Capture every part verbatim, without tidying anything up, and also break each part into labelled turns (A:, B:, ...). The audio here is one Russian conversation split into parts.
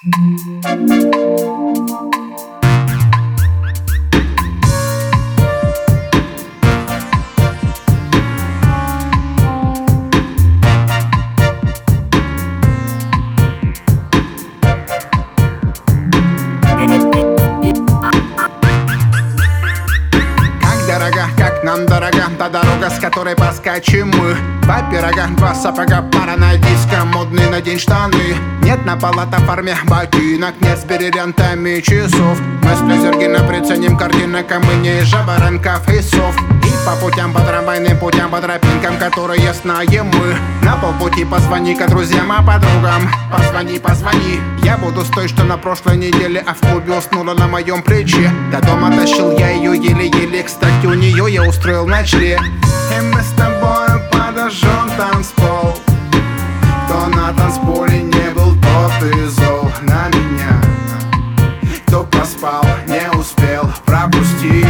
A: Как нам дорога та дорога, с которой поскачем мы. Два пирога, два сапога, пара на диско, модные надень штаны. Нет на палата форме ботинок, нет с бриллиантами часов. Мы с Плезергина приценим картинок, а мы не жаворонков и сов. И по путям, по трамвайным путям, по тропинкам, которые знаем мы. На полпути позвони-ка друзьям, а подругам. Позвони, позвони. Я буду с той, что на прошлой неделе, а в клубе уснула на моем плече. До дома тащил я ее еле-еле, кстати, у нее я устроил ночлег. И мы с тобой подожжем танцпол. Кто на танцполе не был, тот и зол на меня. Кто проспал, не успел, пропусти.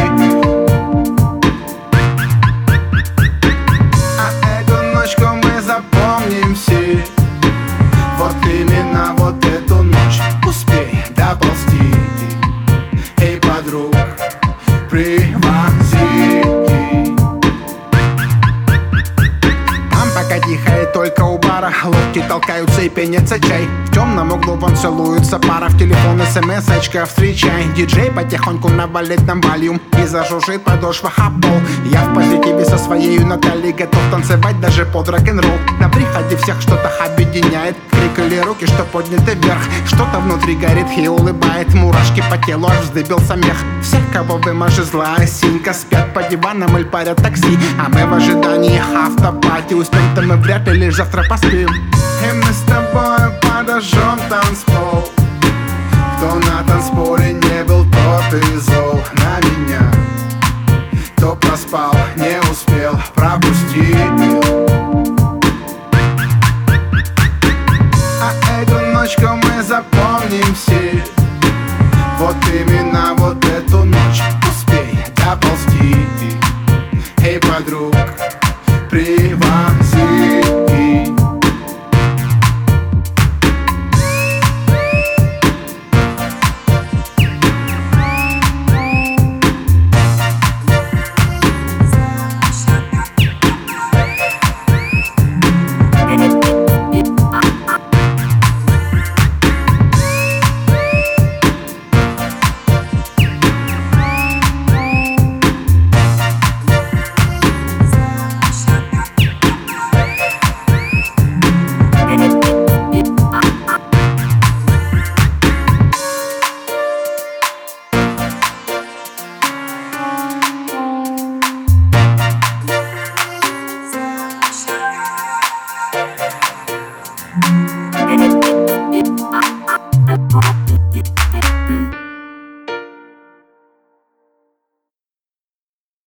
A: А эту ночку мы запомним все. Вот именно вот эту ночь успей доползти. Эй, подруг, привози. Там пока тихо и только у бара лодки толкаются и пенится чай. В темном углу вон целуется пара, в телефон смс-очка встречай. Диджей потихоньку навалит нам вольюм и зажужжит подошва о пол. Я в позитиве со своей Натальей готов танцевать даже под рок-н-ролл. На приходе всех что-то объединяет, крик или руки, что подняты вверх. Что-то внутри горит и улыбает, мурашки по телу, аж вздыбился мех. Всех, кого выможи злая синька, спят по диванам или парят такси. А мы в ожидании автопати, успеем-то мы вряд ли, лишь завтра поспим. И мы с тобой подожжем танцпол. Кто на танцполе не был, тот и зол на меня. Кто проспал, не успел, пропусти. А эту ночку мы запомним все. Вот именно вот эту ночь успей доползти. Эй, подруг, привози.
B: Thank you.